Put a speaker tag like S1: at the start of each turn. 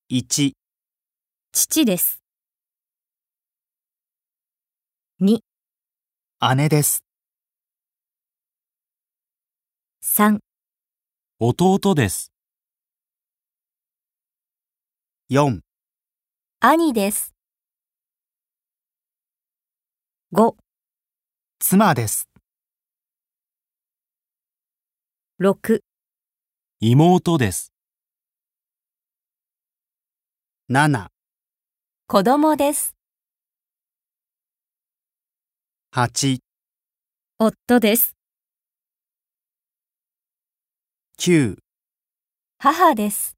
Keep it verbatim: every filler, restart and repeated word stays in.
S1: いち、
S2: 父です。に、
S1: 姉です。
S2: さん、
S3: 弟です。
S1: よん、
S2: 兄です。ご、
S1: 妻です。
S2: ろく、
S3: 妹です。
S1: なな、
S2: 子供です。
S1: はち、
S2: 夫です。
S1: きゅう、
S2: 母です。